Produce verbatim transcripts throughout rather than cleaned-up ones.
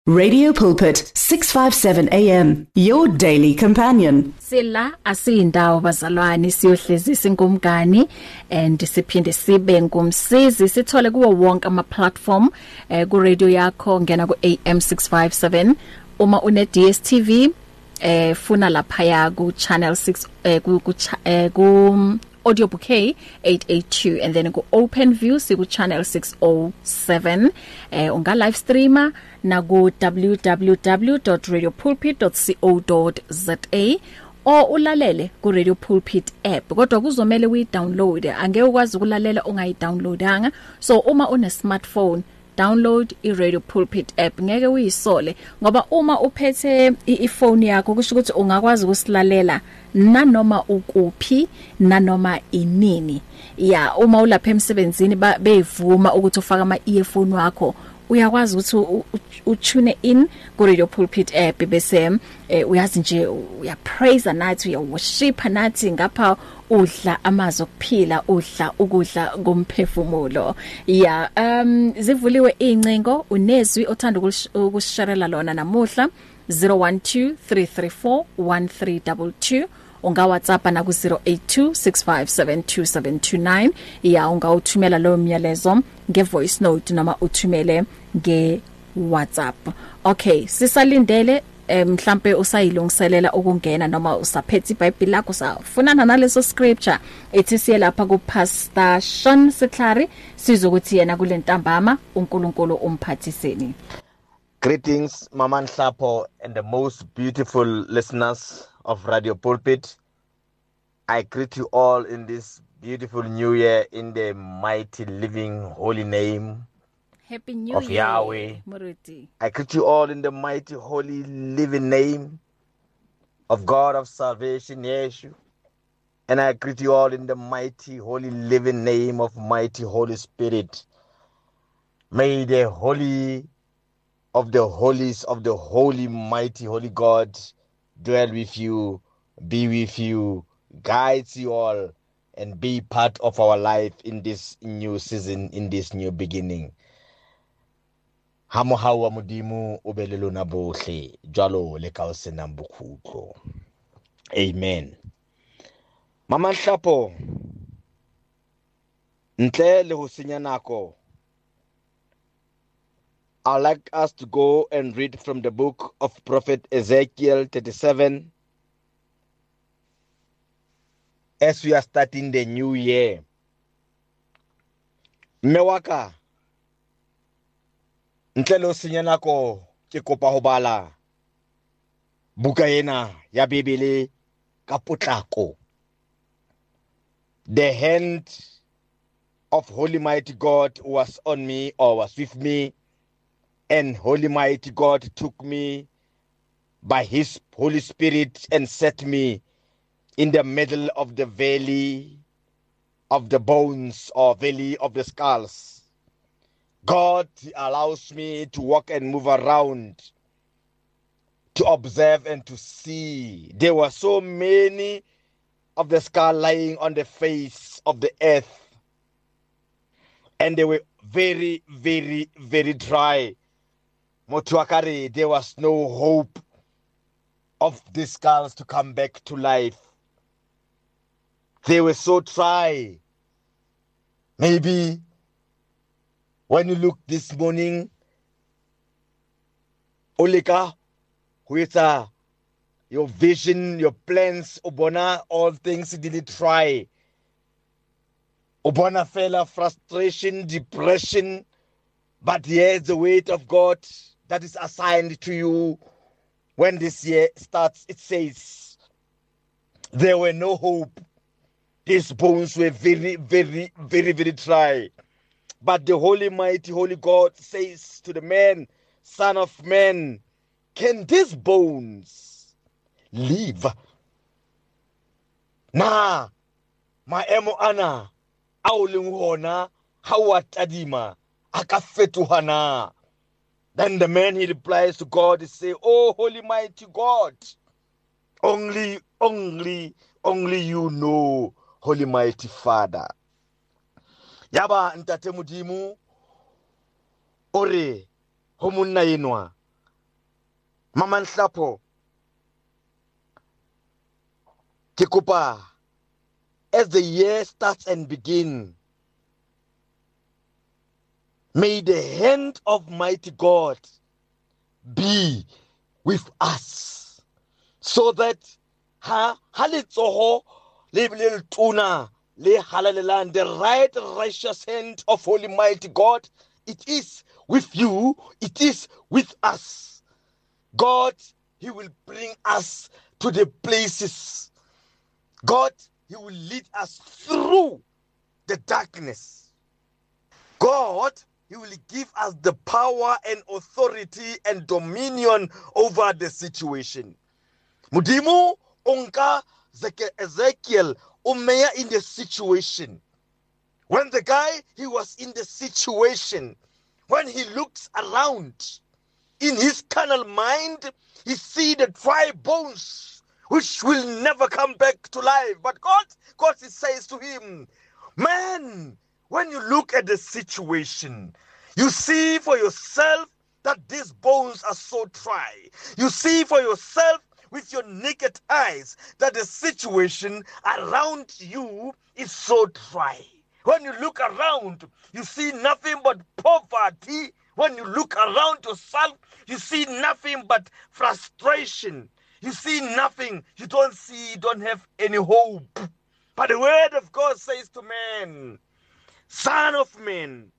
Radio Pulpit, six fifty-seven A M, your daily companion. Sila asiyindawo bazalwane siyohlezisa ingumngani and siphinde sibe ngumsizi sithole kuwo wonke ama platform eh, ku radio yakho ngena ku A M six fifty-seven uma une D S T V eh funa lapha ya ku channel six eh, ku ku, eh, ku audio bouquet eight eighty-two and then go open view siku channel six oh seven eh unga live streamer na go w w w dot radio pulpit dot co dot za o ulalele ku Radio Pulpit app kodwa kuzomela uyi download angeke ukwazi ukulalela ungayi downloadanga so uma une smartphone download i Radio Pulpit app ngeke uyisole ngoba uma uphethe iphone yakho kusho ukuthi ungakwazi ukusilalela nanoma ukuphi nanoma inini ya uma ulapha emsebenzini bevuma ukuthi ufaka ama earphone wakho uyakwazi ukuthi utune in ku Radio Pulpit app bese uyazi nje uya praise nathi uya worship nathi ngapha udla amazwi okuphila udla ukudla ngomphefumulo ya um zivuliwe incingo unezwi othanda ukusharela lona namuhla zero one two three three four one three two two unga WhatsApp na ku zero eight two six five seven two seven two nine ya unga uthumela lo myalezo nge voice note noma uthumele nge WhatsApp. Okay, sisalindele mhlambe usayilungiselela ukungena noma usaphethe iBhayibheli lakho safunana naleso scripture ethi siye lapha ku Pastor Sean Siklari sizokuthi yena kule ntambama uNkulunkulu umphathiseni. Greetings Mama Nhlapo and the most beautiful listeners of Radio Pulpit. I greet you all in this beautiful new year in the mighty living holy name Happy New of Year, Yahweh. Muruti. I greet you all in the mighty holy living name of God of salvation, Yeshua. And I greet you all in the mighty holy living name of mighty Holy Spirit. May the holy of the holies of the holy mighty holy God dwell with you, be with you, guides you all, and be part of our life in this new season, in this new beginning. Hamo hawa mudimu ubelelo na bohle, jalo lekao senambukuko. Amen. Mama Nhlapo, ntle le ho senya nako, I'd like us to go and read from the book of Prophet Ezekiel thirty-seven as we are starting the new year. Mewaka ntlelo senya nako ke kopa ho bala buka ena ya Bibele ka potlako. The hand of Holy Mighty God was on me or was with me, and Holy Mighty God took me by his Holy Spirit and set me in the middle of the valley of the bones or valley of the skulls. God allows me to walk and move around, to observe and to see. There were so many of the skull lying on the face of the earth, and they were very, very, very dry. Motuakari, there was no hope of these skulls to come back to life. They were so dry. Maybe when you look this morning, Olika, with your vision, your plans, Obona, all things didn't try. Obona fella, frustration, depression, but here's the weight of God that is assigned to you. When this year starts, it says, there were no hope. These bones were very, very, very, very dry. But the Holy Mighty, Holy God says to the man, Son of man, can these bones live? Na, maemo ana, aulinguona, hawatadima, akafetuhana. Then the man, he replies to God, he say, oh, Holy Mighty God, only, only, only you know, Holy Mighty Father. Yaba ntate mudimu ore homunna yenwa Mama Nhlapo, ke kopa, as the year starts and begin, may the hand of mighty God be with us, so that ha halitsoho le le tuna le halalelan, the right righteous hand of holy mighty God, it is with you, it is with us. God, he will bring us to the places. God, he will lead us through the darkness. God, he will give us the power and authority and dominion over the situation. Mudimu onka Ezekiel umeya in the situation. When the guy, he was in the situation, when he looks around, in his carnal mind, he see the dry bones, which will never come back to life. But God, God says to him, man, when you look at the situation, you see for yourself that these bones are so dry. You see for yourself with your naked eyes that the situation around you is so dry. When you look around, you see nothing but poverty. When you look around yourself, you see nothing but frustration. You see nothing. You don't see, you don't have any hope. But the word of God says to man, son of man,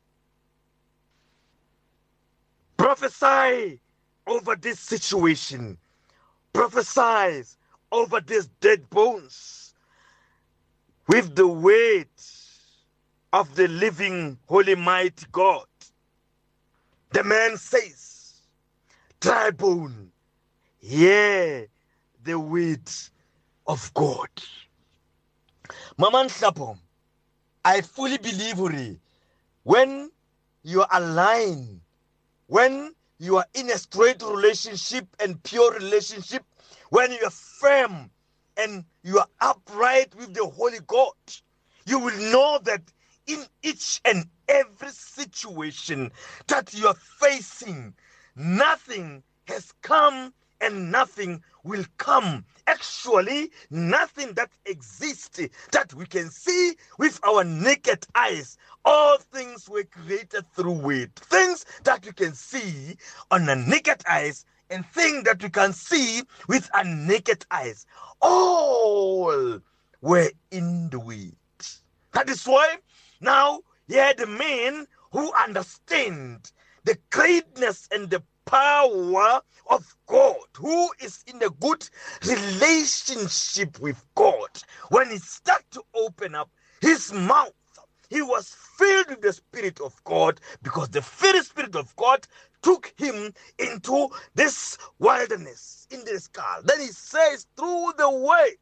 prophesy over this situation. Prophesy over these dead bones with the word of the living holy mighty God. The man says, dry bone, hear the word of God. Mama Nhlapo, I fully believe when you are aligned, when you are in a straight relationship and pure relationship, when you are firm and you are upright with the Holy God, you will know that in each and every situation that you are facing, nothing has come and nothing will come. Actually, nothing that exists that we can see with our naked eyes. All things were created through it. Things that you can see on the naked eyes and things that you can see with our naked eyes, all were in the word. That is why now here the men who understand the greatness and the power of God, who is in a good relationship with God, when he started to open up his mouth, he was filled with the Spirit of God, because the very Spirit of God took him into this wilderness, in this skull. Then he says through the word,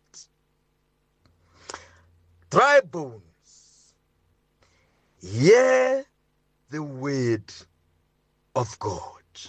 dry bones, hear the word of God.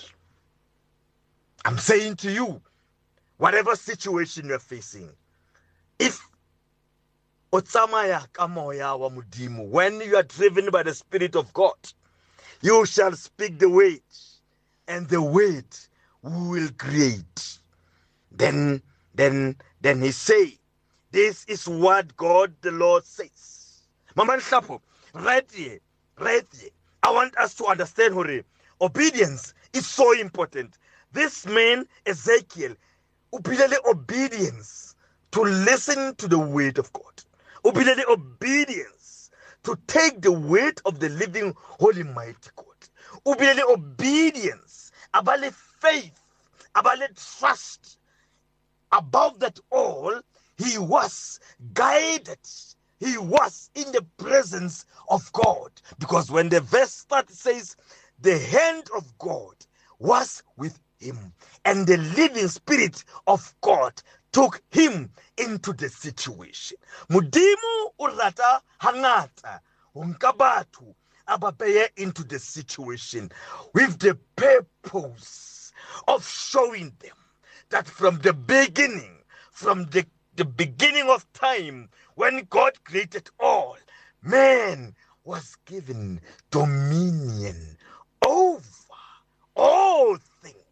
I'm saying to you, whatever situation you're facing, if otsamaya kamoya wa mudimu, when you are driven by the Spirit of God, you shall speak the word, and the word will create. Then, then, then he say, this is what God the Lord says. Mama Nhlapo, right here, right here, I want us to understand, Hore, obedience is so important. This man, Ezekiel, ubidele obedience to listen to the word of God. Ubidele obedience to take the word of the living holy mighty God. Ubidele obedience, abale faith, abale trust. Above that all, he was guided. He was in the presence of God. Because when the verse starts, it says, the hand of God was with him, and the living Spirit of God took him into the situation. Mudimu urata hangata unkabatu ababeye into the situation with the purpose of showing them that from the beginning, from the, the beginning of time, when God created all, man was given dominion over all things.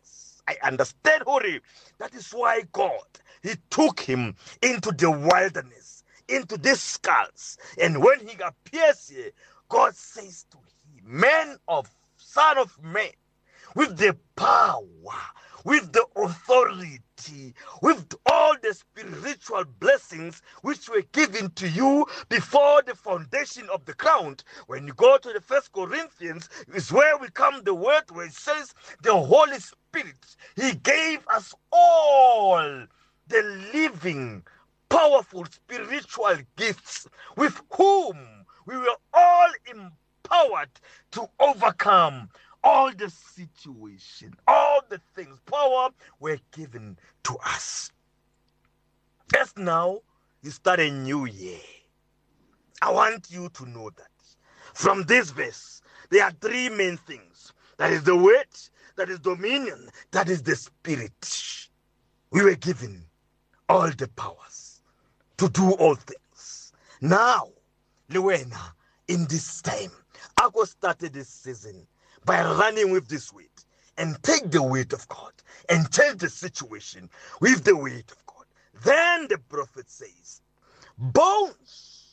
I understand, Hori. That is why God, he took him into the wilderness, into these skulls. And when he appears here, God says to him, man of, son of man, with the power, with the authority, with all the spiritual blessings which were given to you before the foundation of the ground. When you go to the First Corinthians, is where we come the word where it says the Holy Spirit, he gave us all the living, powerful spiritual gifts with whom we were all empowered to overcome all the situation, all the things, power were given to us. As now you start a new year, I want you to know that from this verse, there are three main things. That is the word, that is dominion, that is the spirit. We were given all the powers to do all things. Now, Luena, in this time, I go started this season by running with this weight and take the weight of God and change the situation with the weight of God. Then the prophet says, bones,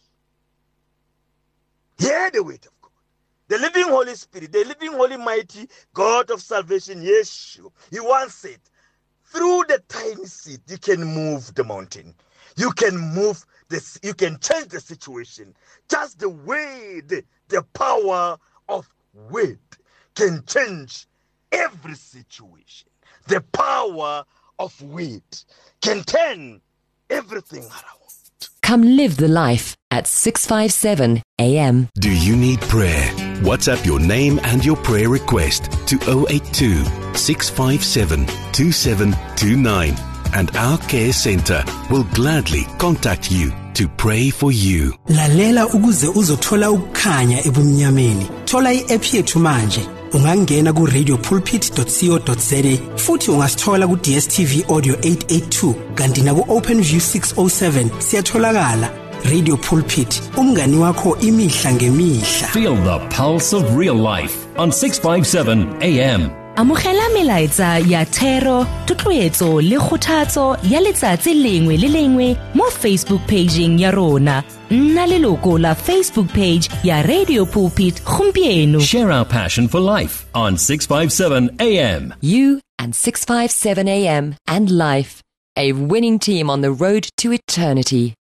hear the weight of God. The living Holy Spirit, the living Holy Mighty God of salvation, Yeshua, he once said, through the tiny seed, you can move the mountain. You can move this, you can change the situation. Just the way the, the power of weight can change every situation. The power of weight can turn everything around. Come live the life at six fifty-seven A M. Do you need prayer? WhatsApp your name and your prayer request to zero eight two, six five seven, two seven two nine and our care center will gladly contact you to pray for you. Lalela ukuze uzothola ukukhanya ebumnyameni. Thola i-app yethu manje. Ungangena ku radio pulpit dot co dot za futhi ungasithola ku D S T V Audio eight eighty-two kanti na ku OpenView six oh seven siyatholakala. Radio Pulpit, umngani wakho imihla ngemihla. Feel the pulse of real life on six fifty-seven A M. Amogela melaetsa ya thero, tutloetso le kgothatso ya letsatsi lengwe le lengwe mo Facebook pageng ya rona. Nna leloko la Facebook page ya Radio Pulpit gompieno. Share our passion for life on six fifty-seven A M. You and six fifty-seven A M and life, a winning team on the road to eternity.